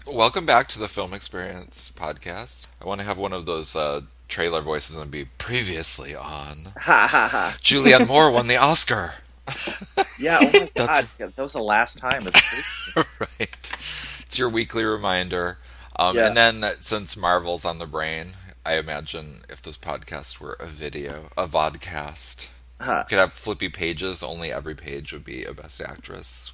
Welcome back to the Film Experience podcast. I want to have one of those trailer voices and be previously on. Ha ha ha. Julianne Moore won the Oscar. Yeah, oh my That's God. Yeah, that was the last time. It's crazy. right. It's your weekly reminder. Yeah. And then since Marvel's on the brain, I imagine if this podcast were a vodcast, Huh. we could have flippy pages. Only every page would be a Best Actress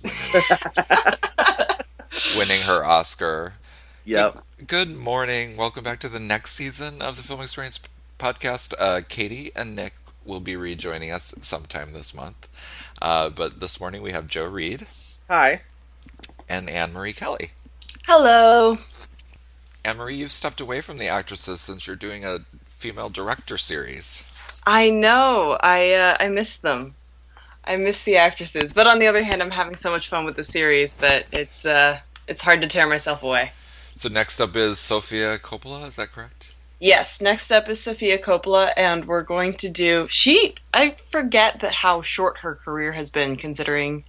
winning her Oscar. Good, Yep. good morning. Welcome back to the next season of the Film Experience podcast. Katie and Nick will be rejoining us sometime this month. But this morning we have Joe Reed Hi. and Anne Marie Kelly. Hello. Anne Marie, you've stepped away from the actresses since you're doing a female director series. I know. I miss them. I miss the actresses, but on the other hand, I'm having so much fun with the series that it's hard to tear myself away. So next up is Sofia Coppola, is that correct? Yes. Next up is Sofia Coppola, and we're going to do. I forget that how short her career has been, considering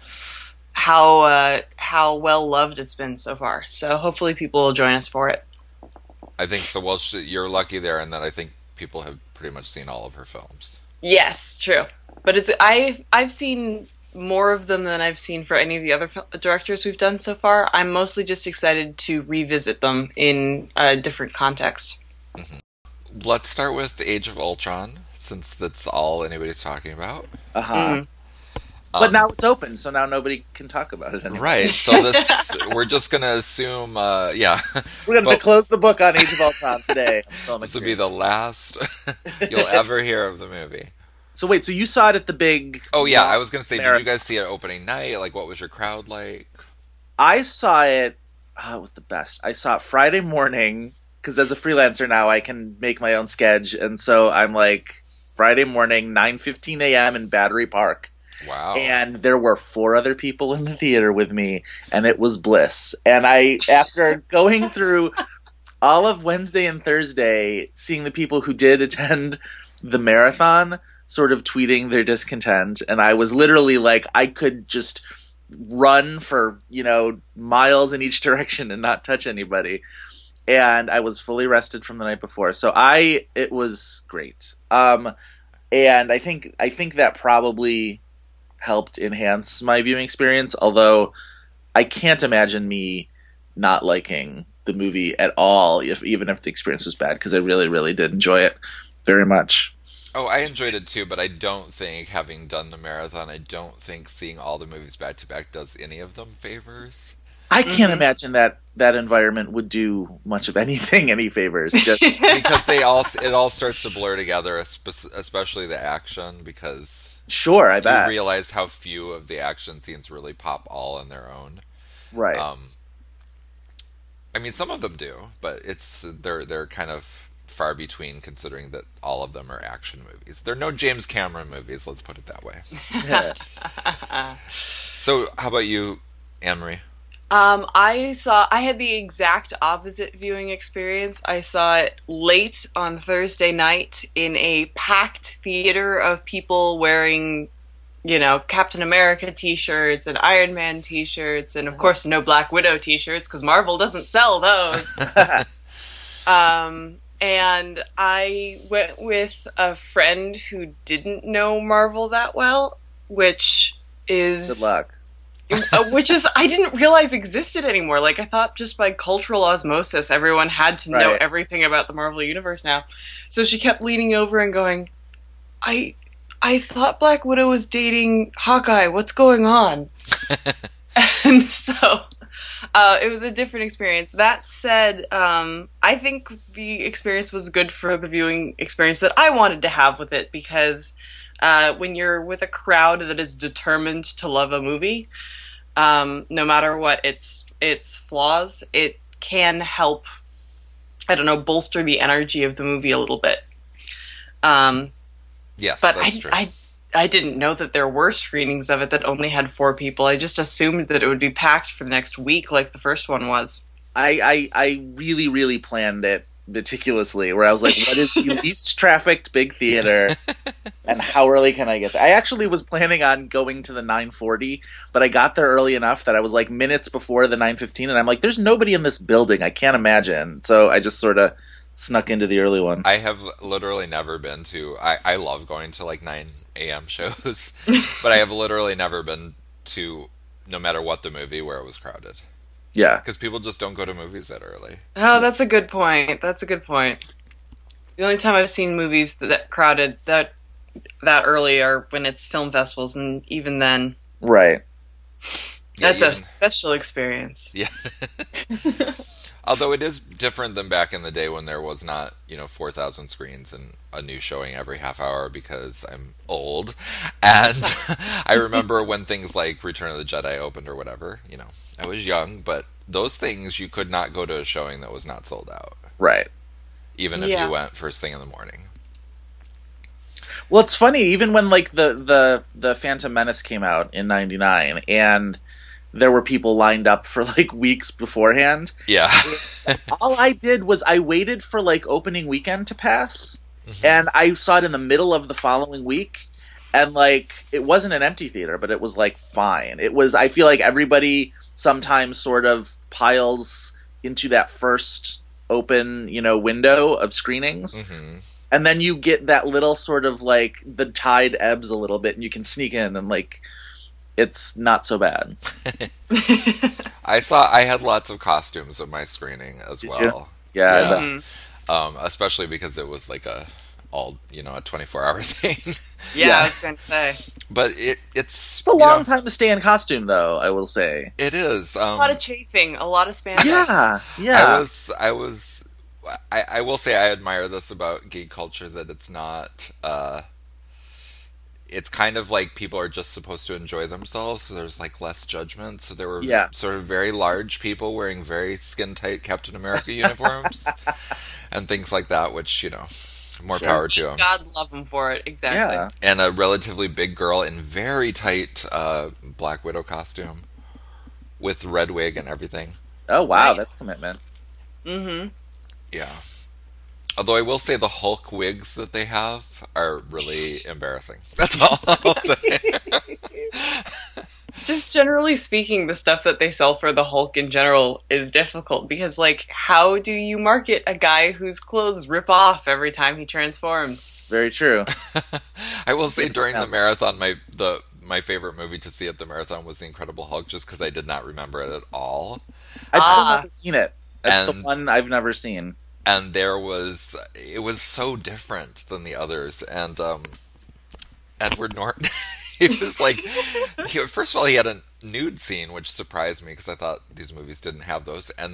how well loved it's been so far. So hopefully people will join us for it. I think so. Well, you're lucky there, in that I think people have pretty much seen all of her films. Yes, true. But I've seen more of them than I've seen for any of the other directors we've done so far. I'm mostly just excited to revisit them in a different context. Let's start with The Age of Ultron, since that's all anybody's talking about. Uh-huh. Mm. But now it's open, so now nobody can talk about it anymore. Right, so we're just going to assume, yeah. We're going to But close the book on Age of Ultron today. this will be the last you'll ever hear of the movie. So wait, so you saw it at the big... Oh, yeah, I was going to say, did Marathon. you guys see it opening night? Like, what was your crowd like? I saw it... Oh, it was the best. I saw it Friday morning, because as a freelancer now, I can make my own schedule, and so I'm like, Friday morning, 9:15 a.m. in Battery Park. Wow. And there were 4 other people in the theater with me, and it was bliss. And after going through all of Wednesday and Thursday, seeing the people who did attend the marathon sort of tweeting their discontent, and I was literally like, I could just run for, miles in each direction and not touch anybody. And I was fully rested from the night before. So it was great. And I think that probably helped enhance my viewing experience, although I can't imagine me not liking the movie at all, even if the experience was bad, because I really, really did enjoy it very much. Oh, I enjoyed it too, but I don't think, having done the marathon, I don't think seeing all the movies back to back does any of them favors. I can't imagine that environment would do much of anything any favors. Just Because it all starts to blur together, especially the action, because sure, I you bet. realize how few of the action scenes really pop all on their own. Right. I mean, some of them do, but they're kind of far between, considering that all of them are action movies. They're no James Cameron movies, let's put it that way. Yeah. So, how about you, Anne-Marie? I had the exact opposite viewing experience. I saw it late on Thursday night in a packed theater of people wearing, Captain America t-shirts and Iron Man t-shirts, and of course no Black Widow t-shirts, because Marvel doesn't sell those. And I went with a friend who didn't know Marvel that well, which is... Good luck. I didn't realize existed anymore. Like, I thought just by cultural osmosis, everyone had to know Right. everything about the Marvel Universe now. So she kept leaning over and going, I thought Black Widow was dating Hawkeye. What's going on? And so it was a different experience. That said, I think the experience was good for the viewing experience that I wanted to have with it, because when you're with a crowd that is determined to love a movie, no matter what its flaws, it can help, I don't know, bolster the energy of the movie a little bit. Yes, But that's true. I didn't know that there were screenings of it that only had 4 people. I just assumed that it would be packed for the next week like the first one was. I really, really planned it meticulously, where I was like, what is the least trafficked big theater? And how early can I get there? I actually was planning on going to the 9:40, but I got there early enough that I was like minutes before the 9:15, and I'm like, there's nobody in this building. I can't imagine. So I just sort of snuck into the early one. I have literally never been to. I love going to like 9 a.m. shows, but I have literally never been to, no matter what the movie, where it was crowded. Yeah. Because people just don't go to movies that early. Oh, that's a good point. That's a good point. The only time I've seen movies that crowded that early are when it's film festivals, and even then, Right. that's Yeah, a special experience. Yeah. Although it is different than back in the day when there was not, 4,000 screens and a new showing every half hour, because I'm old. And I remember when things like Return of the Jedi opened or whatever, I was young, but those things you could not go to a showing that was not sold out, Right. even if Yeah. you went first thing in the morning. Well, it's funny, even when like the Phantom Menace came out in '99, and there were people lined up for like weeks beforehand. Yeah. All I did was I waited for like opening weekend to pass, and I saw it in the middle of the following week, and like it wasn't an empty theater, but it was like fine. It was. I feel like everybody sometimes sort of piles into that first open, window of screenings. hmm And then you get that little sort of like the tide ebbs a little bit and you can sneak in and like it's not so bad. I had lots of costumes at my screening as Did well. Yeah. Yeah. Mhm. Especially because it was like a 24-hour thing. Yeah, Yeah. I was going to say. But it's It's a long time to stay in costume though, I will say. It is. A lot of chafing, a lot of spandex. Yeah. Yeah. I will say I admire this about geek culture, that it's not. It's kind of like people are just supposed to enjoy themselves, so there's like less judgment. So there were Yeah. sort of very large people wearing very skin tight Captain America uniforms and things like that, which more Sure. power to them. God love them for it, exactly. Yeah. And a relatively big girl in very tight Black Widow costume with red wig and everything. Oh wow, Nice. that's commitment. Mm-hmm. Yeah. Although I will say the Hulk wigs that they have are really embarrassing. That's all I'll say. Just generally speaking, the stuff that they sell for the Hulk in general is difficult because, like, how do you market a guy whose clothes rip off every time he transforms? Very true. I will say during the marathon, my favorite movie to see at the marathon was The Incredible Hulk, just because I did not remember it at all. I've still Ah. never seen it. That's the And- one I've never seen. And it was so different than the others. And Edward Norton, he was like, first of all, he had a nude scene, which surprised me because I thought these movies didn't have those. And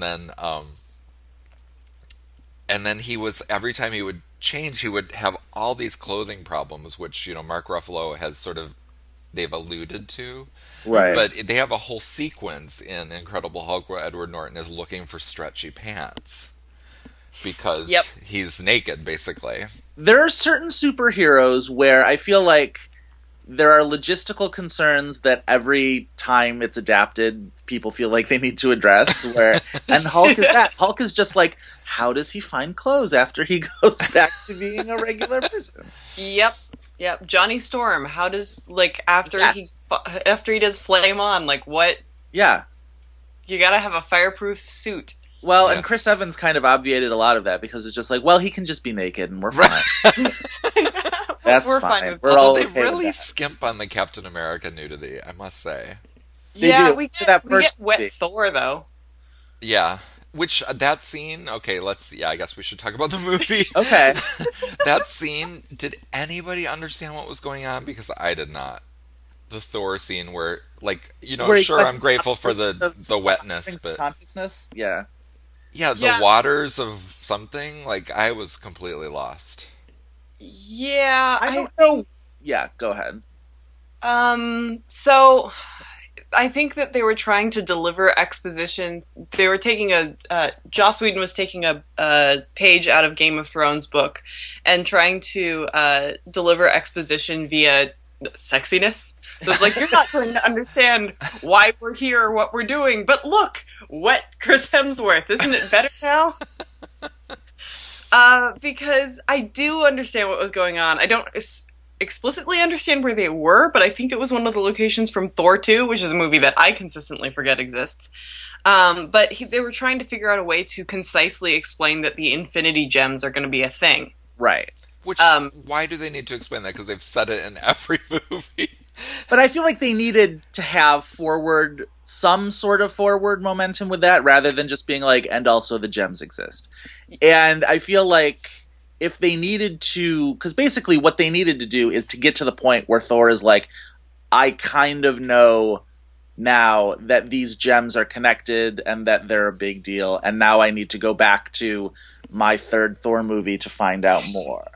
then he was, every time he would change, he would have all these clothing problems, which Mark Ruffalo has sort of, they've alluded to. Right. But they have a whole sequence in Incredible Hulk where Edward Norton is looking for stretchy pants because Yep. he's naked, basically. There are certain superheroes where I feel like there are logistical concerns that every time it's adapted, people feel like they need to address. And Hulk is that. Hulk is just like, how does he find clothes after he goes back to being a regular person? Yep. Johnny Storm. How does after Yes. he does Flame On? Like what? Yeah. You gotta have a fireproof suit. Well, and Yes. Chris Evans kind of obviated a lot of that because it's just like, well, he can just be naked and we're fine. That's We're fine. fine with We're Although all they okay with really that. skimp on the Captain America nudity, I must say. They yeah, do. we For that get first wet movie. Thor though. Yeah. Which, that scene, okay, I guess we should talk about the movie. Okay. That scene, did anybody understand what was going on? Because I did not. The Thor scene where, Where he sure, I'm collects grateful for consciousness the of- wetness, but consciousness. Yeah. yeah, the Yeah. waters of something, I was completely lost. Yeah, I don't know. Yeah, go ahead. So I think that they were trying to deliver exposition. They were taking Joss Whedon was taking a page out of Game of Thrones book and trying to deliver exposition via sexiness. So it's like, you're not going to understand why we're here or what we're doing, but look, wet Chris Hemsworth. Isn't it better now? Because I do understand what was going on. explicitly understand where they were, but I think it was one of the locations from Thor 2, which is a movie that I consistently forget exists. But they were trying to figure out a way to concisely explain that the Infinity Gems are going to be a thing. Right. Which, why do they need to explain that? Because they've said it in every movie. But I feel like they needed to have some sort of forward momentum with that, rather than just being like, and also the gems exist. And I feel like if they needed to, because basically what they needed to do is to get to the point where Thor is like, I kind of know now that these gems are connected and that they're a big deal, and now I need to go back to my third Thor movie to find out more.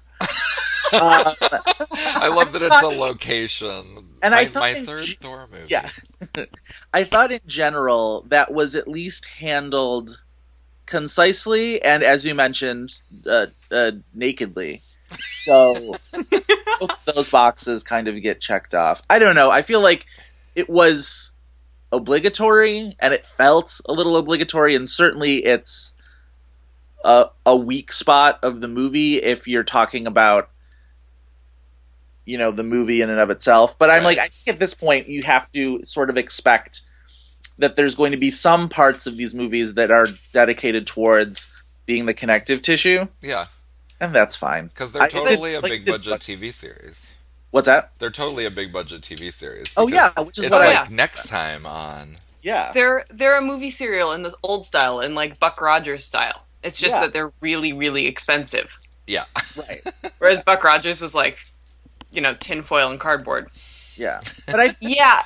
I love that it's a location. And my third Thor movie. Yeah. I thought in general that was at least handled concisely and, as you mentioned, nakedly. So both those boxes kind of get checked off. I don't know. I feel like it was obligatory, and it felt a little obligatory, and certainly it's a weak spot of the movie if you're talking about, you know, the movie in and of itself. But I'm like, I think at this point you have to sort of expect that there's going to be some parts of these movies that are dedicated towards being the connective tissue. Yeah. And that's fine. Because they're totally a big budget TV series. What's that? They're totally a big budget TV series. Oh yeah, which is it's what like next time on. Yeah. They're a movie serial in the old style, in like Buck Rogers style. It's just that they're really, really expensive. Yeah. Right. Whereas Buck Rogers was like, you know, tinfoil and cardboard. Yeah. But Yeah,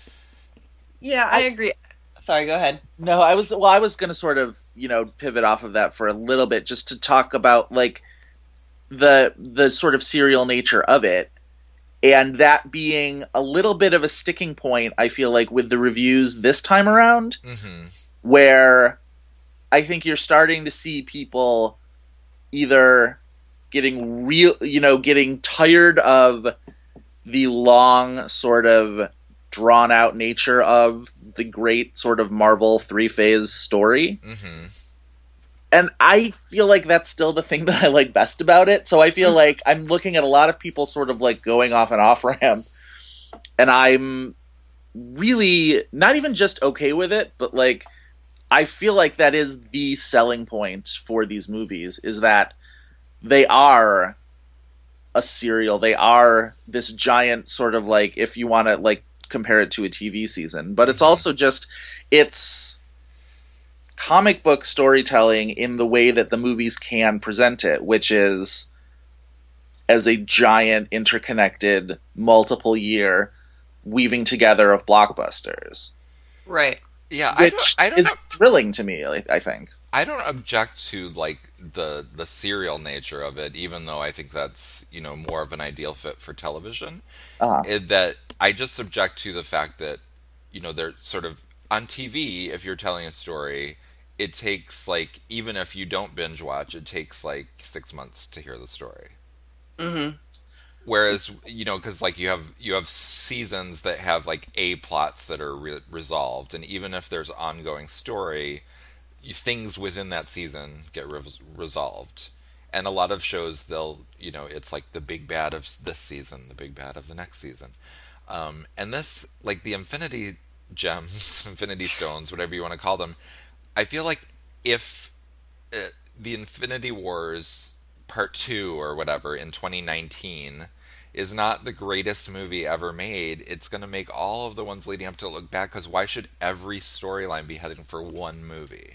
I agree. Sorry, go ahead. No, I was going to sort of, you know, pivot off of that for a little bit, just to talk about like the sort of serial nature of it, and that being a little bit of a sticking point, I feel like, with the reviews this time around, where I think you're starting to see people either getting tired of the long, sort of drawn out nature of the great sort of Marvel 3-phase story. And I feel like that's still the thing that I like best about it. So I feel like I'm looking at a lot of people sort of like going off an off ramp, and I'm really not even just okay with it, but like, I feel like that is the selling point for these movies, is that they are a serial. They are this giant sort of like, if you want to like compare it to a TV season, but it's also just, it's comic book storytelling in the way that the movies can present it, which is as a giant interconnected multiple year weaving together of blockbusters. Right. Yeah, which is thrilling to me, I think. I don't object to like the serial nature of it, even though I think that's, you know, more of an ideal fit for television. That I just object to the fact that, you know, they're sort of on TV. If you're telling a story, it takes like, even if you don't binge watch, it takes like 6 months to hear the story. Whereas, you know, because like you have seasons that have like A plots that are resolved, and even if there's ongoing story, things within that season get resolved. And a lot of shows, they'll, you know, it's like the big bad of this season, the big bad of the next season. And this, like the Infinity Gems, Infinity Stones, whatever you want to call them, I feel like if the Infinity Wars Part 2 or whatever in 2019 is not the greatest movie ever made, it's going to make all of the ones leading up to it look bad, because why should every storyline be heading for one movie?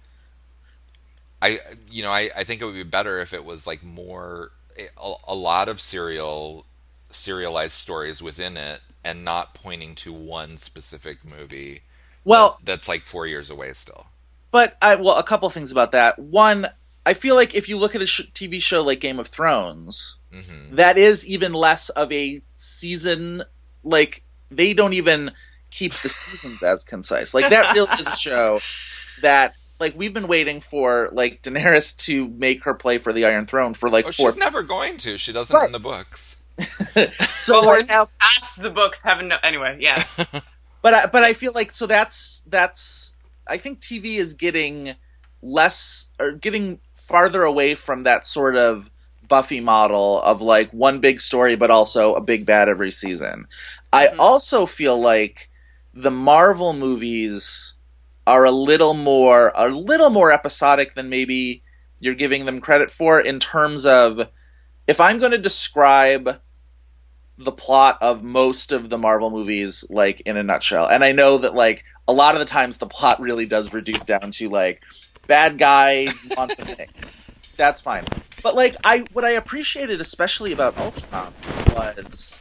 I think it would be better if it was like more, a lot of serialized stories within it, and not pointing to one specific movie. Well, that's like 4 years away still. But a couple things about that. One, I feel like if you look at a TV show like Game of Thrones, that is even less of a season. Like, they don't even keep the seasons as concise. Like, that really is a show that, like, we've been waiting for, like, Daenerys to make her play for the Iron Throne for, like, she's never going to. She doesn't in the books. So we're now past the books. Anyway, yes. But I feel like, so that's I think TV is getting less, or getting farther away from that sort of Buffy model of like one big story, but also a big bad every season. I also feel like the Marvel movies are a little more episodic than maybe you're giving them credit for, in terms of, if I'm going to describe the plot of most of the Marvel movies like in a nutshell, and I know that like a lot of the times the plot really does reduce down to like bad guy wants a thing. That's fine. But like what I appreciated especially about Ultron was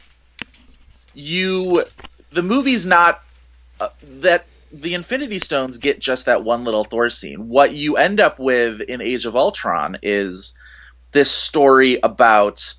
the movie's not that the Infinity Stones get just that one little Thor scene. What you end up with in Age of Ultron is this story about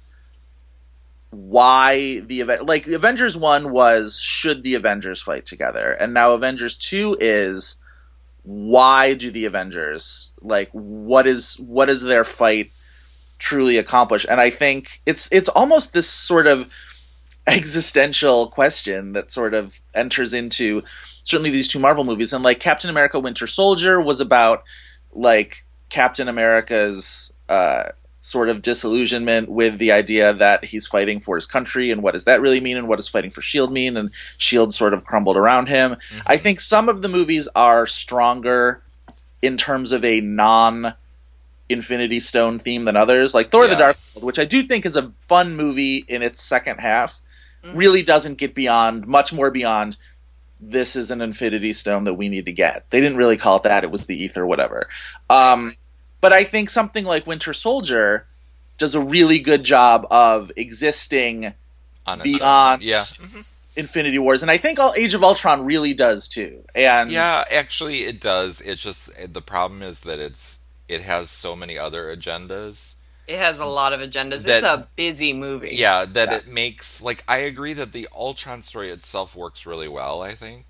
why like Avengers 1 was, should the Avengers fight together, and now Avengers 2 is, why do the Avengers, like, what is their fight truly accomplish? And I think it's almost this sort of existential question that sort of enters into certainly these two Marvel movies. And like Captain America Winter Soldier was about like Captain America's sort of disillusionment with the idea that he's fighting for his country, and what does that really mean, and what does fighting for S.H.I.E.L.D. mean, and S.H.I.E.L.D. sort of crumbled around him. Mm-hmm. I think some of the movies are stronger in terms of a non-Infinity Stone theme than others. Like Thor the Dark World, which I do think is a fun movie in its second half, really doesn't get much more beyond, this is an Infinity Stone that we need to get. They didn't really call it that, it was the ether, whatever. But I think something like Winter Soldier does a really good job of existing beyond Infinity Wars. And I think Age of Ultron really does too. And yeah, actually it does. It's just, the problem is that it has so many other agendas. It has a lot of agendas. It's a busy movie. Yeah, it makes, like, I agree that the Ultron story itself works really well, I think.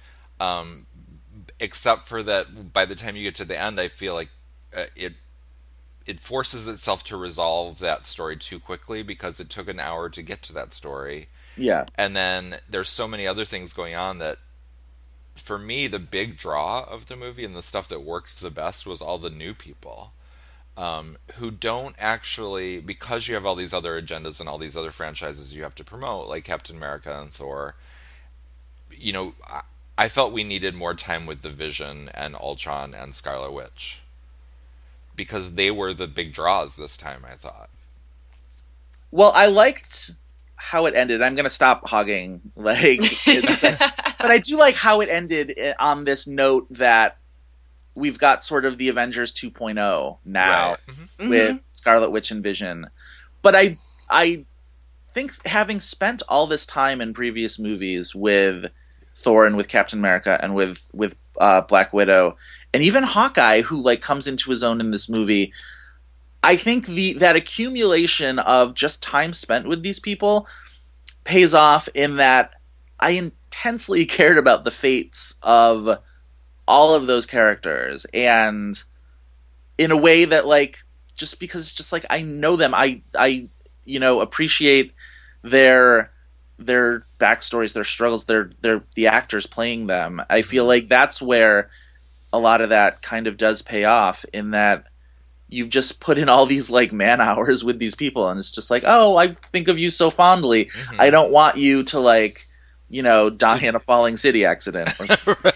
Except for that, by the time you get to the end, I feel like it forces itself to resolve that story too quickly, because it took an hour to get to that story. Yeah. And then there's so many other things going on that, for me, the big draw of the movie and the stuff that worked the best was all the new people. Who don't actually, because you have all these other agendas and all these other franchises you have to promote, like Captain America and Thor, you know, I felt we needed more time with the Vision and Ultron and Scarlet Witch, because they were the big draws this time, I thought. Well, I liked how it ended. I'm going to stop hogging, but I do like how it ended on this note that we've got sort of the Avengers 2.0 now, right. With Scarlet Witch and Vision. But I think, having spent all this time in previous movies with Thor and with Captain America and with Black Widow, and even Hawkeye, who like comes into his own in this movie, I think that accumulation of just time spent with these people pays off in that I intensely cared about the fates of all of those characters, and in a way that, like, just because it's just like I know them, I appreciate their backstories, their struggles, their the actors playing them. I feel like that's where a lot of that kind of does pay off, in that you've just put in all these like man hours with these people, and it's just like, oh, I think of you so fondly. Mm-hmm. I don't want you to like, die in a falling city accident or something.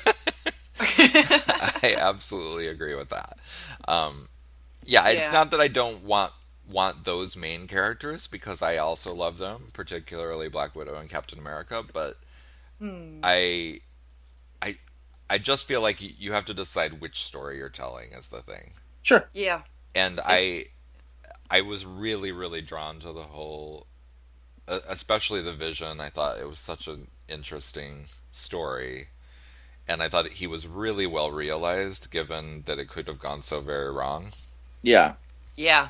I absolutely agree with that. It's not that I don't want those main characters, because I also love them, particularly Black Widow and Captain America, but I just feel like you have to decide which story you're telling is the thing. Sure. Yeah. And I was really, really drawn to the whole, especially the Vision. I thought it was such an interesting story. And I thought he was really well realized, given that it could have gone so very wrong. Yeah. Yeah.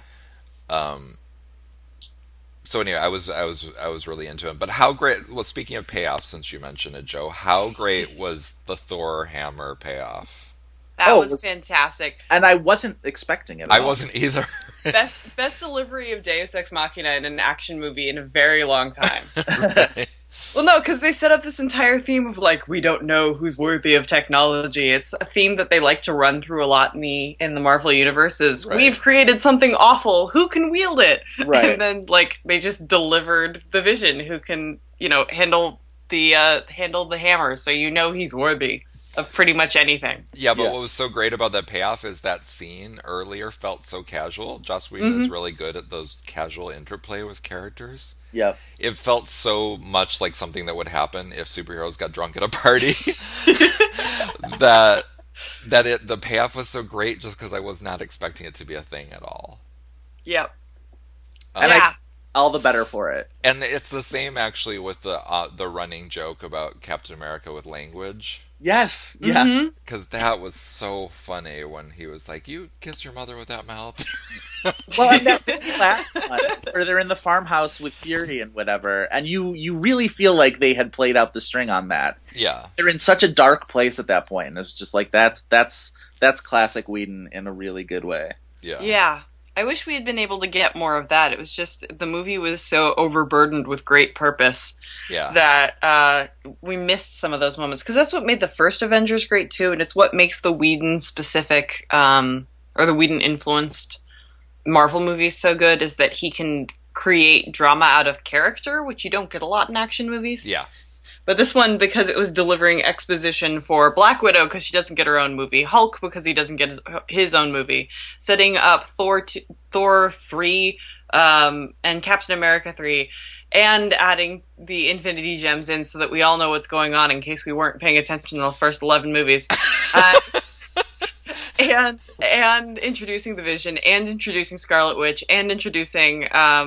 So anyway, I was really into him. But how great? Well, speaking of payoff, since you mentioned it, Joe, how great was the Thor hammer payoff? That was fantastic. And I wasn't expecting it. I wasn't either. Best delivery of Deus Ex Machina in an action movie in a very long time. Right. Well, no, because they set up this entire theme of like we don't know who's worthy of technology. It's a theme that they like to run through a lot in the Marvel universe. Is Right. we've created something awful. Who can wield it? Right. And then like they just delivered the Vision, who can handle the hammer. So you know he's worthy of pretty much anything. Yeah, but Yeah. what was so great about that payoff is that scene earlier felt so casual. Joss Whedon is really good at those casual interplay with characters. Yep. It felt so much like something that would happen if superheroes got drunk at a party that the payoff was so great just because I was not expecting it to be a thing at all. Yep. And Yeah. all the better for it. And it's the same actually with the running joke about Captain America with language. Yes. Yeah. Mhm. Because that was so funny when he was like, "You kiss your mother with that mouth." Well, and that last one, where they're in the farmhouse with Fury and whatever, and you really feel like they had played out the string on that. Yeah. They're in such a dark place at that point, and it's just like that's classic Whedon in a really good way. Yeah. Yeah. I wish we had been able to get more of that. It was just the movie was so overburdened with great purpose Yeah. that we missed some of those moments, because that's what made the first Avengers great too, and it's what makes the Whedon specific or the Whedon influenced Marvel movies so good, is that he can create drama out of character, which you don't get a lot in action movies. Yeah. But this one, because it was delivering exposition for Black Widow because she doesn't get her own movie, Hulk because he doesn't get his own movie, setting up Thor 3 and Captain America 3, and adding the Infinity Gems in so that we all know what's going on in case we weren't paying attention to the first 11 movies. And introducing the Vision, and introducing Scarlet Witch, and introducing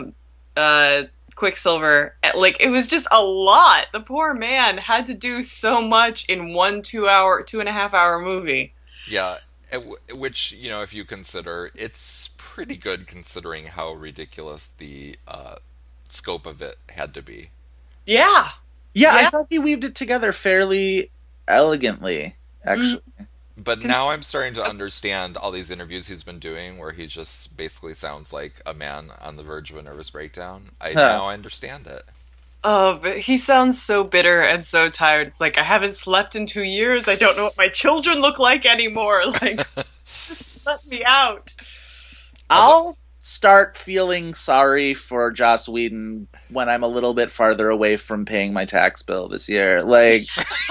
Quicksilver. Like, it was just a lot. The poor man had to do so much in one 2.5 hour movie. Yeah. Which, if you consider, it's pretty good considering how ridiculous the scope of it had to be. Yeah. Yeah, Yeah. I thought he weaved it together fairly elegantly, actually. But now I'm starting to understand all these interviews he's been doing where he just basically sounds like a man on the verge of a nervous breakdown. Now I understand it. Oh, but he sounds so bitter and so tired. It's like, I haven't slept in 2 years. I don't know what my children look like anymore. Like, just let me out. I'll start feeling sorry for Joss Whedon when I'm a little bit farther away from paying my tax bill this year. Like,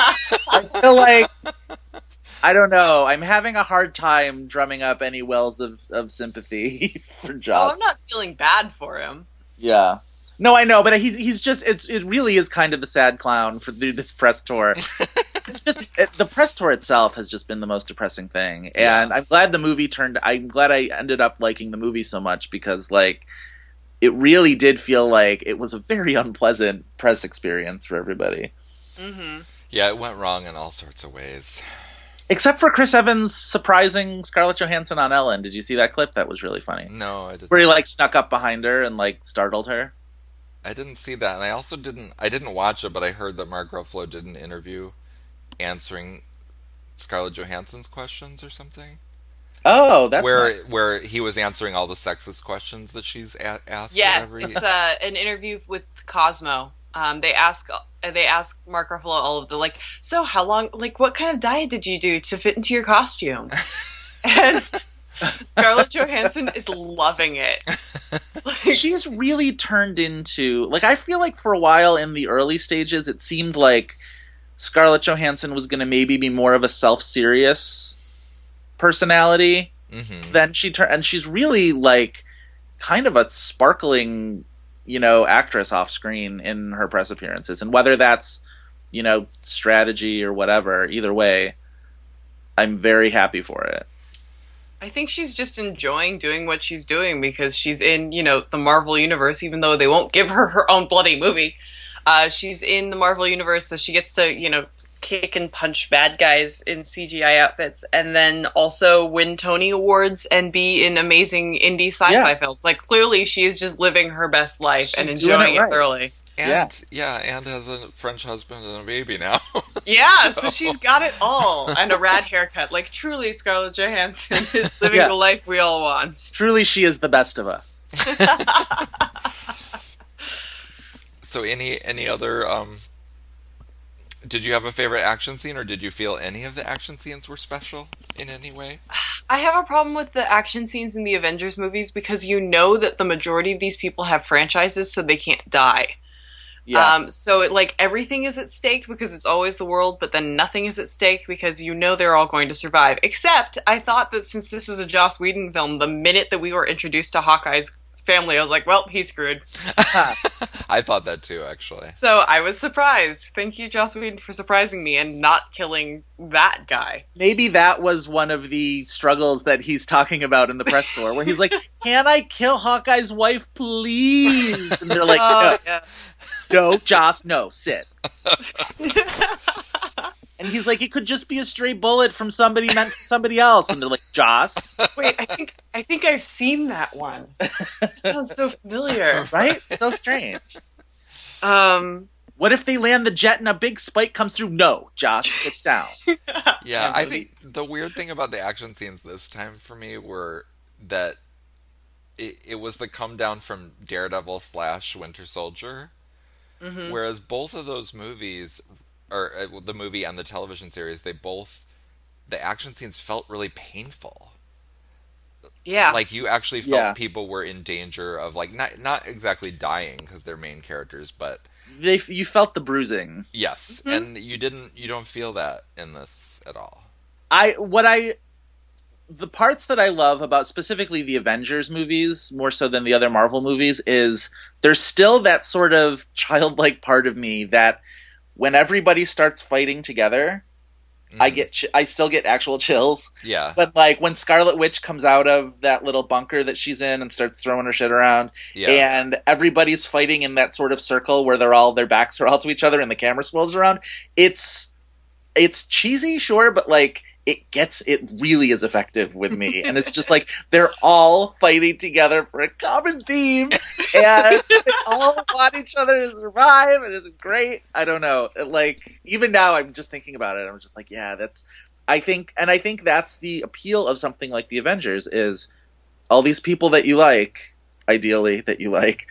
I feel like, I don't know, I'm having a hard time drumming up any wells of sympathy for Oh, Joss. I'm not feeling bad for him. Yeah. No, I know, but he's just, it really is kind of the sad clown for this press tour. It's just, the press tour itself has just been the most depressing thing. And Yeah. I'm glad I'm glad I ended up liking the movie so much, because, like, it really did feel like it was a very unpleasant press experience for everybody. Mm-hmm. Yeah, it went wrong in all sorts of ways. Except for Chris Evans surprising Scarlett Johansson on Ellen. Did you see that clip? That was really funny. No, I didn't. Where he, like, snuck up behind her and, like, startled her. I didn't see that, and I also didn't watch it, but I heard that Mark Ruffalo did an interview answering Scarlett Johansson's questions or something. Oh, that's nice. where he was answering all the sexist questions that she's asked. Yes, whatever. it's an interview with Cosmo. They ask Mark Ruffalo all of the, like, so how long, like, what kind of diet did you do to fit into your costume? And Scarlett Johansson is loving it. Like, She's really turned into, like, I feel like for a while in the early stages it seemed like Scarlett Johansson was going to maybe be more of a self-serious personality than she turned, and she's really, like, kind of a sparkling, actress off screen in her press appearances. And whether that's, strategy or whatever, either way, I'm very happy for it. I think she's just enjoying doing what she's doing because she's in, the Marvel Universe, even though they won't give her her own bloody movie. She's in the Marvel Universe, so she gets to, kick and punch bad guys in CGI outfits, and then also win Tony Awards and be in amazing indie sci-fi films. Like, clearly she is just living her best life and She's doing enjoying it right. thoroughly. And and has a French husband and a baby now. Yeah, so she's got it all. And a rad haircut. Like, truly, Scarlett Johansson is living the life we all want. Truly, she is the best of us. So any other Did you have a favorite action scene, or did you feel any of the action scenes were special in any way? I have a problem with the action scenes in the Avengers movies because you know that the majority of these people have franchises, so they can't die. Yeah. So like everything is at stake because it's always the world, but then nothing is at stake because you know they're all going to survive. Except I thought that since this was a Joss Whedon film, the minute that we were introduced to Hawkeye's family, I was like, well, he's screwed. I thought that too, actually. So I was surprised. Thank you, Joss Whedon, for surprising me and not killing that guy. Maybe that was one of the struggles that he's talking about in the press tour, where he's like, "Can I kill Hawkeye's wife, please?" And they're like, Oh, "No, yeah. no, Joss, no, sit." And he's like, "It could just be a stray bullet from somebody meant for somebody else." And they're like, "Joss, Wait, I think I've seen that one. It sounds so familiar. right? So strange." Um, What if they land the jet and a big spike comes through? No, Joss, sit down. Yeah, And I so think the weird thing about the action scenes this time for me were that it was the come down from Daredevil / Winter Soldier, whereas both of those movies, or the movie and the television series, the action scenes felt really painful. yeah. Like you actually felt Yeah. people were in danger of like not exactly dying because they're main characters, but You felt the bruising. yes, and you don't feel that in this at all. The parts that I love about specifically the Avengers movies, more so than the other Marvel movies, is there's still that sort of childlike part of me that when everybody starts fighting together, I still get actual chills. Yeah, But like when Scarlet Witch comes out of that little bunker that she's in and starts throwing her shit around, yeah. and everybody's fighting in that sort of circle where their backs are all to each other and the camera swirls around, it's cheesy, sure, but like it really is effective with me. And it's just like they're all fighting together for a common theme and they all want each other to survive, and it's great. I don't know. Like even now I'm just thinking about it, I'm just like, yeah, I think that's the appeal of something like the Avengers is all these people that you like, ideally that you like,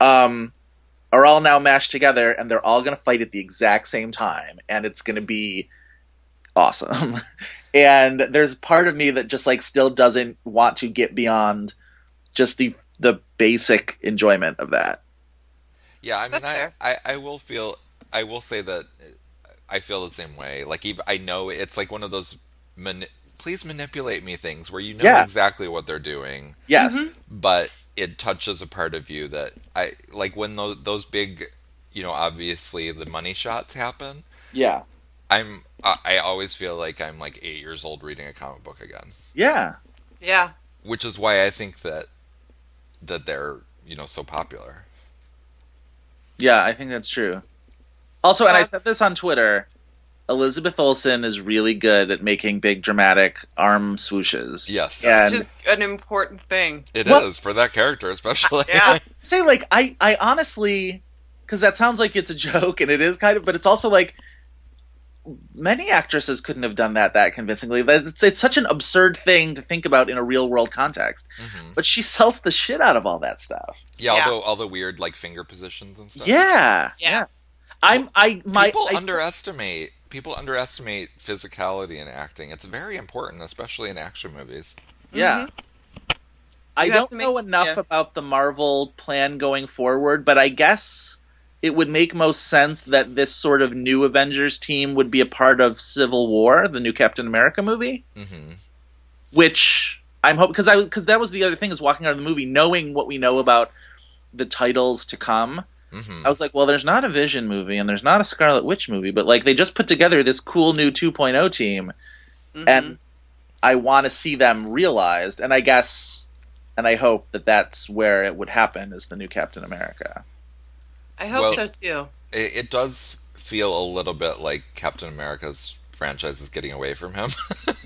are all now mashed together and they're all going to fight at the exact same time, and it's going to be awesome. And there's part of me that just like still doesn't want to get beyond just the basic enjoyment of that. Yeah, I mean, That's I will say that I feel the same way. Like, I know it's like one of those please manipulate me things where you know Yeah. exactly what they're doing, Yes. but it touches a part of you that I like when those big, obviously the money shots happen. Yeah. I always feel like I'm like 8 years old reading a comic book again, Yeah. Yeah. which is why I think that they're so popular. Yeah, I think that's true. Also, and I Uh, said this on Twitter, Elizabeth Olsen is really good at making big dramatic arm swooshes. Yes. And Just an important thing. It What? is for that character especially. Yeah. say like I honestly, because that sounds like it's a joke and it is kind of, but it's also like many actresses couldn't have done that convincingly. It's such an absurd thing to think about in a real world context, but she sells the shit out of all that stuff. Yeah, Yeah. although all the weird like finger positions and stuff. Yeah. Yeah. People underestimate physicality in acting. It's very important, especially in action movies. Yeah. I You have don't to know make- enough yeah. about the Marvel plan going forward, but I guess it would make most sense that this sort of new Avengers team would be a part of Civil War, the new Captain America movie. hmm Which I'm hoping, because that was the other thing, is walking out of the movie knowing what we know about the titles to come. hmm I was like, well, there's not a Vision movie and there's not a Scarlet Witch movie, but like they just put together this cool new 2.0 team, and I want to see them realized. And I guess, and I hope that that's where it would happen, is the new Captain America. I hope Well- so too. It does feel a little bit like Captain America's franchise is getting away from him.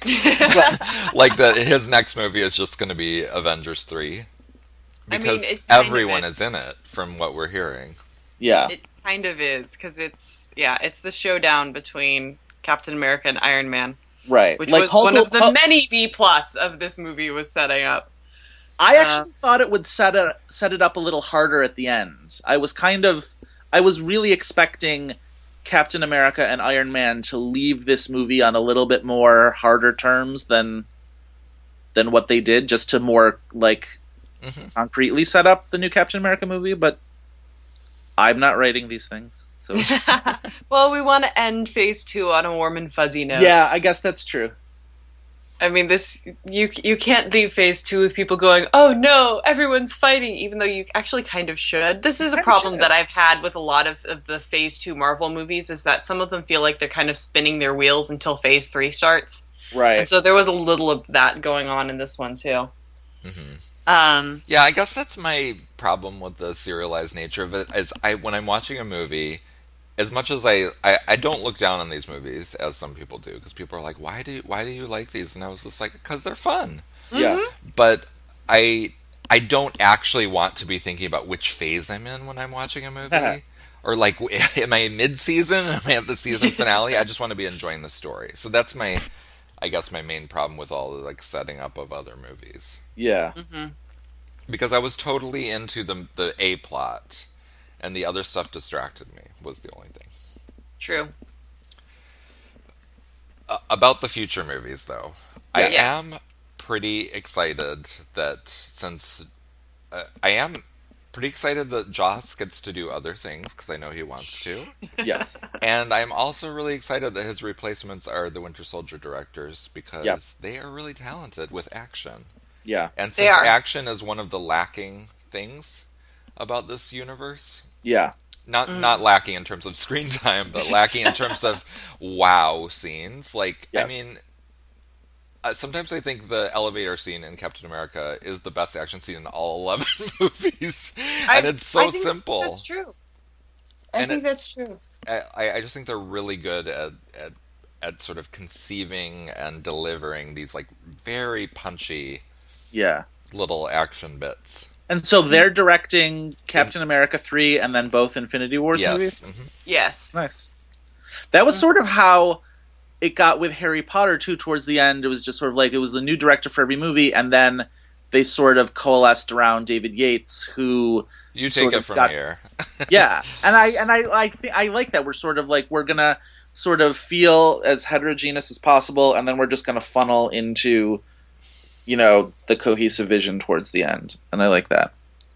Like his next movie is just going to be Avengers 3. I mean, Because it kind of everyone is. is in it, from what we're hearing. Yeah, It kind of is because it's the showdown between Captain America and Iron Man, right. which like was Hulk one will- of the many B plots of this movie was setting up. I actually thought it would set it up a little harder at the end. I was really expecting Captain America and Iron Man to leave this movie on a little bit more harder terms than what they did, just to more concretely set up the new Captain America movie. But I'm not writing these things, so Well, we want to end Phase 2 on a warm and fuzzy note. yeah, I guess that's true. I mean, this you can't leave Phase 2 with people going, "Oh no, everyone's fighting," even though you actually kind of should. This is a problem that I've had with a lot of the Phase 2 Marvel movies, is that some of them feel like they're kind of spinning their wheels until Phase 3 starts. Right. And so there was a little of that going on in this one too. Yeah, I guess that's my problem with the serialized nature of it. Is when I'm watching a movie, as much as I don't look down on these movies as some people do, because people are like, why do you like these? And I was just like, because they're fun. Yeah. But I don't actually want to be thinking about which phase I'm in when I'm watching a movie. Or like, am I mid-season? Am I at the season finale? I just want to be enjoying the story. So that's my main problem with all the setting up of other movies. Yeah. Because I was totally into the A plot, and the other stuff distracted me, was the only thing. True. About the future movies, though, I am pretty excited that that Joss gets to do other things, because I know he wants to. Yes. And I'm also really excited that his replacements are the Winter Soldier directors, because they are really talented with action. Yeah. And since action is one of the lacking things about this universe, not lacking in terms of screen time, but lacking in terms of wow scenes. I mean, sometimes I think the elevator scene in Captain America is the best action scene in all 11 movies, and it's so simple. That's true. I think that's true. I just think they're really good at sort of conceiving and delivering these very punchy little action bits. And so they're directing Captain America 3 and then both Infinity Wars movies? Yes. Nice. That was sort of how it got with Harry Potter, too, towards the end. It was just sort of it was a new director for every movie, and then they sort of coalesced around David Yates, who... You take it from here. Yeah. And I like that. We're sort of we're going to sort of feel as heterogeneous as possible, and then we're just going to funnel into... the cohesive vision towards the end. And I like that.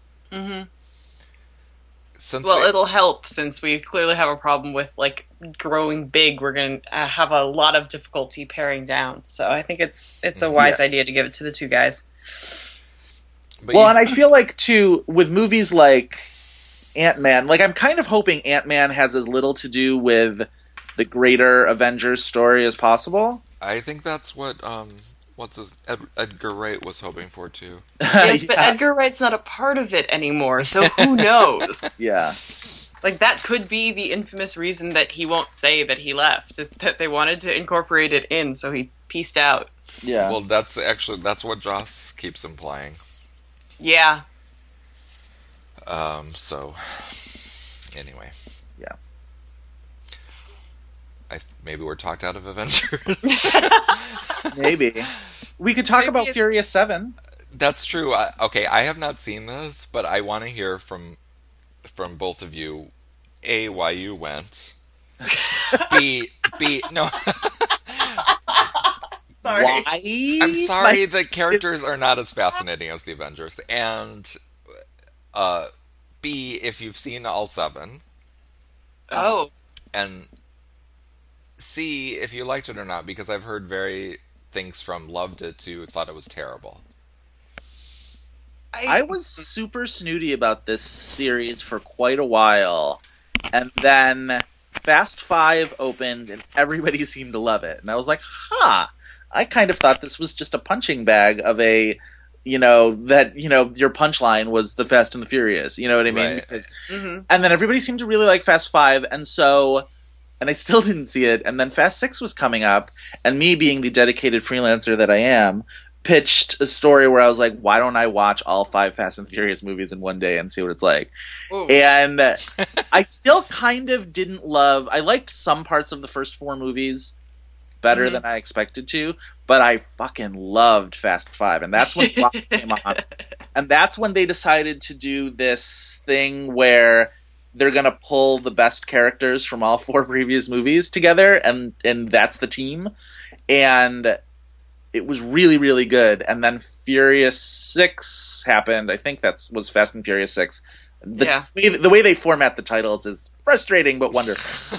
It'll help, since we clearly have a problem with, growing big. We're going to have a lot of difficulty paring down. So I think it's a wise idea to give it to the two guys. And I feel too, with movies like Ant-Man, I'm kind of hoping Ant-Man has as little to do with the greater Avengers story as possible. I think that's what... Edgar Wright was hoping for too. Yes, but Edgar Wright's not a part of it anymore, so who knows? Yeah. That could be the infamous reason that he won't say that he left, is that they wanted to incorporate it in, so he pieced out. Yeah. Well, that's what Joss keeps implying. Yeah. So, anyway. Yeah. Maybe we're talked out of Avengers. Maybe. We could talk about Furious 7. That's true. I have not seen this, but I want to hear from both of you, A, why you went. B, no. Sorry. Why? I'm sorry, the characters are not as fascinating as the Avengers. And B, if you've seen all 7. Oh. And C, if you liked it or not, because I've heard things from loved it to thought it was terrible. I was super snooty about this series for quite a while, and then Fast 5 opened and everybody seemed to love it, and I was like, I kind of thought this was just a punching bag of your punchline was the Fast and the Furious, you know what I mean? Right. Because, and then everybody seemed to really like Fast 5, and I still didn't see it, and then Fast 6 was coming up, and me being the dedicated freelancer that I am, pitched a story where I was like, why don't I watch all 5 Fast and Furious movies in one day and see what it's like? Ooh. And I still kind of didn't love... I liked some parts of the first 4 movies better than I expected to, but I fucking loved Fast 5, and that's when Block came on. And that's when they decided to do this thing where they're going to pull the best characters from all 4 previous movies together, and that's the team. And it was really, really good. And then Furious 6 happened. I think was Fast and Furious 6. The way they format the titles is frustrating but wonderful.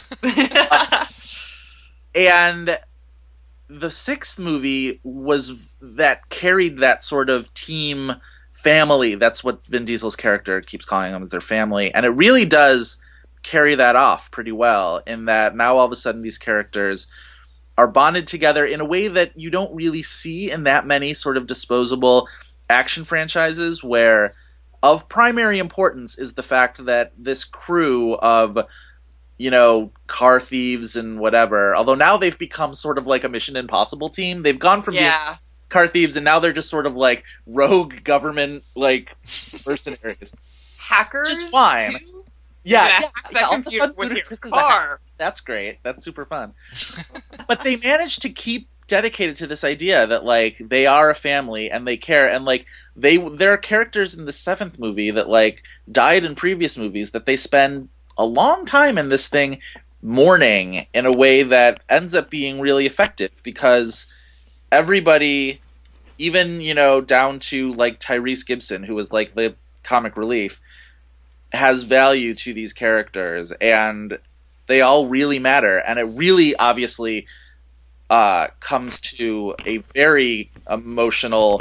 And the 6th movie carried that sort of team family. That's what Vin Diesel's character keeps calling them, is their family. And it really does carry that off pretty well, in that now all of a sudden these characters are bonded together in a way that you don't really see in that many sort of disposable action franchises, where of primary importance is the fact that this crew of, car thieves and whatever, although now they've become sort of like a Mission Impossible team. They've gone from being car thieves, and now they're just sort of like rogue government, like, mercenaries. Hackers? Which is fine. Too? Yeah, all of a sudden with your car. That's great. That's super fun. But they managed to keep dedicated to this idea that, like, they are a family and they care, and, like, there are characters in the 7th movie that, like, died in previous movies that they spend a long time in this thing mourning in a way that ends up being really effective, because everybody, even, down to, like, Tyrese Gibson, who was, like, the comic relief, has value to these characters, and they all really matter. And it really obviously comes to a very emotional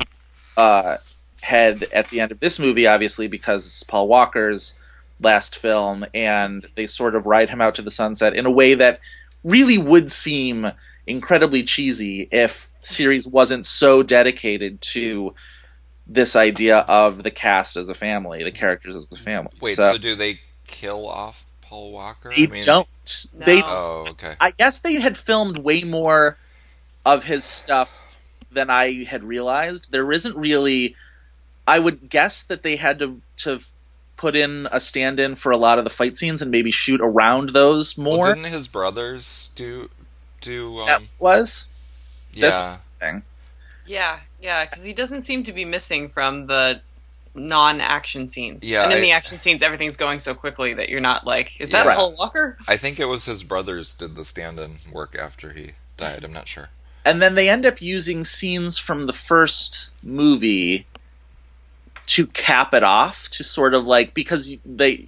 head at the end of this movie, obviously, because it's Paul Walker's last film, and they sort of ride him out to the sunset in a way that really would seem incredibly cheesy if the series wasn't so dedicated to this idea of the cast as a family, the characters as a family. Wait, so do they kill off Paul Walker? They don't. No. Oh, okay. I guess they had filmed way more of his stuff than I had realized. There isn't really... I would guess that they had to put in a stand-in for a lot of the fight scenes and maybe shoot around those more. Well, didn't his brothers do that was? Yeah. That's interesting. Yeah, because he doesn't seem to be missing from the non-action scenes. Yeah, and in the action scenes, everything's going so quickly that you're not like, is that Yeah. Paul Walker? I think it was his brothers did the stand-in work after he died. I'm not sure. And then they end up using scenes from the first movie to cap it off, to sort of like, because they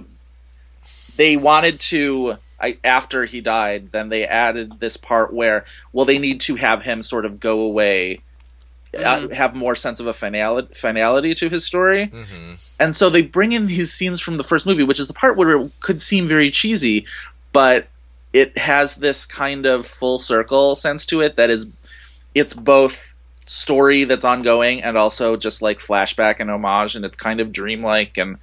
wanted to, after he died, then they added this part where, well, they need to have him sort of go away, have more sense of a finality to his story. Mm-hmm. And so they bring in these scenes from the first movie, which is the part where it could seem very cheesy, but it has this kind of full circle sense to it that is, it's both story that's ongoing and also just like flashback and homage, and it's kind of dreamlike, and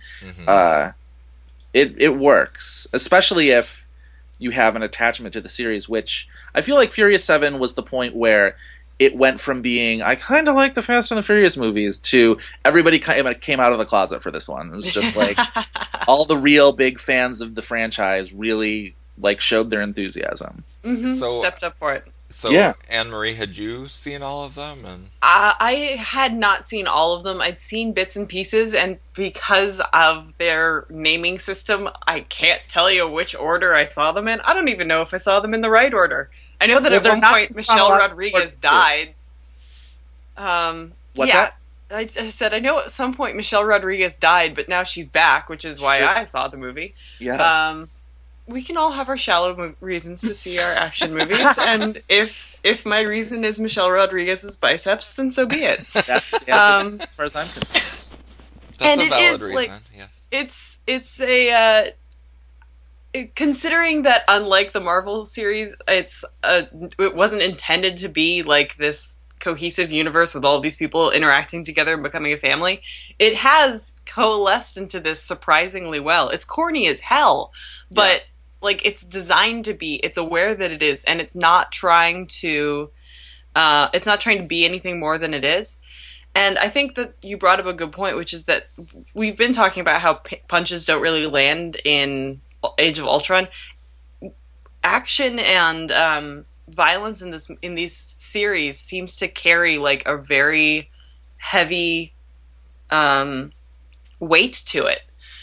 it works, especially if you have an attachment to the series, which I feel like Furious 7 was the point where it went from being, I kind of like the Fast and the Furious movies, to everybody came out of the closet for this one. It was just like all the real big fans of the franchise really like showed their enthusiasm. Mm-hmm. So, stepped up for it. So, Yeah. Anne-Marie, had you seen all of them? And I had not seen all of them. I'd seen bits and pieces, and because of their naming system, I can't tell you which order I saw them in. I don't even know if I saw them in the right order. I know that at one point Michelle Rodriguez died. What's that? I said I know at some point Michelle Rodriguez died, but now she's back, which is why I saw the movie. Yeah. We can all have our shallow reasons to see our action movies, and if my reason is Michelle Rodriguez's biceps, then so be it. That's as far as I'm concerned. that's And a it valid is, reason. like, Yeah. It's a considering that unlike the Marvel series, it wasn't intended to be like this cohesive universe with all of these people interacting together and becoming a family. It has coalesced into this surprisingly well. It's corny as hell, but like it's designed to be. It's aware that it is, and it's not trying to be anything more than it is. And I think that you brought up a good point, which is that we've been talking about how punches don't really land in Age of Ultron. Action and violence in these series seems to carry like a very heavy weight to it.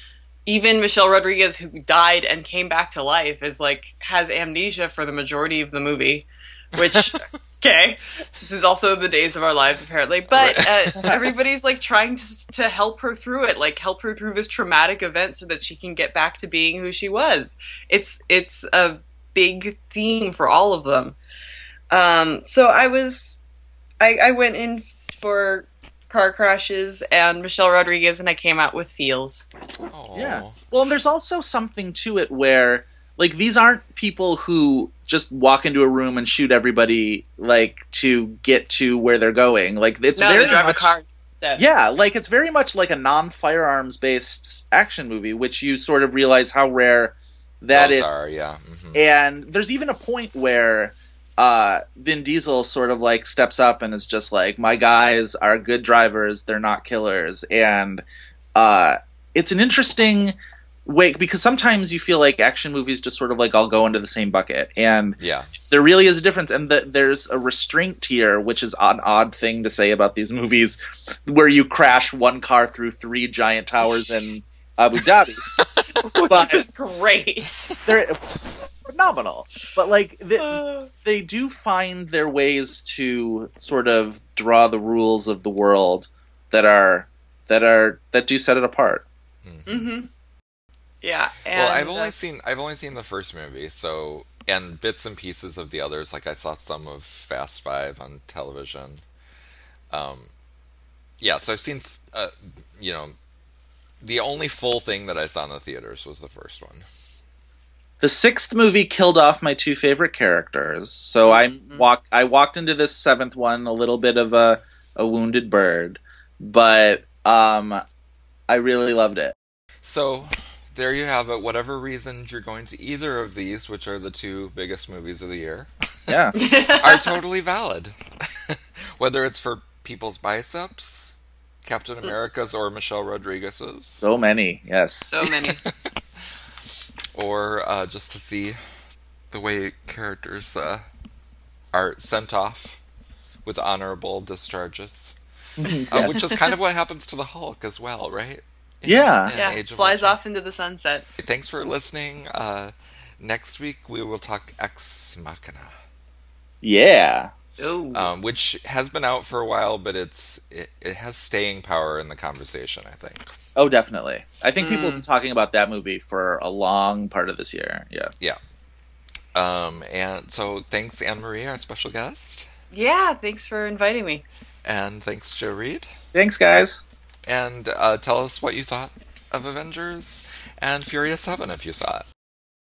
even Michelle Rodriguez, who died and came back to life, is like has amnesia for the majority of the movie, which okay, this is also the days of our lives apparently. But everybody's like trying to help her through it, like help her through this traumatic event so that she can get back to being who she was. It's a big theme for all of them. So I went in for car crashes and Michelle Rodriguez, and I came out with feels. Aww. Yeah. Well, and there's also something to it where, like, these aren't people who just walk into a room and shoot everybody, like, to get to where they're going. Like, it's very they drive much, a car instead. Yeah, like, it's very much like a non-firearms based action movie, which you sort of realize how rare that is. Those are, yeah. Mm-hmm. And there's even a point where Vin Diesel sort of like steps up and is just like, my guys are good drivers, they're not killers. And it's an interesting way, because sometimes you feel like action movies just sort of like all go into the same bucket. And Yeah. there really is a difference. And there's a restraint here, which is an odd thing to say about these movies, where you crash one car through 3 giant towers in Abu Dhabi. Which was great. They're phenomenal, but like they do find their ways to sort of draw the rules of the world that do set it apart. Mm-hmm. Yeah. And, Well, I've only seen the first movie, so, and bits and pieces of the others. Like I saw some of Fast Five on television. Yeah, so I've seen the only full thing that I saw in the theaters was the first one. The 6th movie killed off my 2 favorite characters, so I walked into this 7th one a little bit of a wounded bird, but I really loved it. So, there you have it. Whatever reasons you're going to either of these, which are the 2 biggest movies of the year, Yeah. are totally valid. Whether it's for people's biceps, Captain America's, or Michelle Rodriguez's. So many, yes. So many. Or just to see the way characters are sent off with honorable discharges. Yes. Which is kind of what happens to the Hulk as well, right? Yeah. Yeah, Age of flies Ultron. off into the sunset. Thanks for listening. Next week we will talk Ex Machina, Ooh. which has been out for a while, but it has staying power in the conversation, I think. Oh, definitely. I think people have been talking about that movie for a long part of this year. Yeah. Yeah. And so thanks, Anne-Marie, our special guest. Yeah, thanks for inviting me. And thanks, Joe Reed. Thanks, guys. And tell us what you thought of Avengers and Furious 7 if you saw it.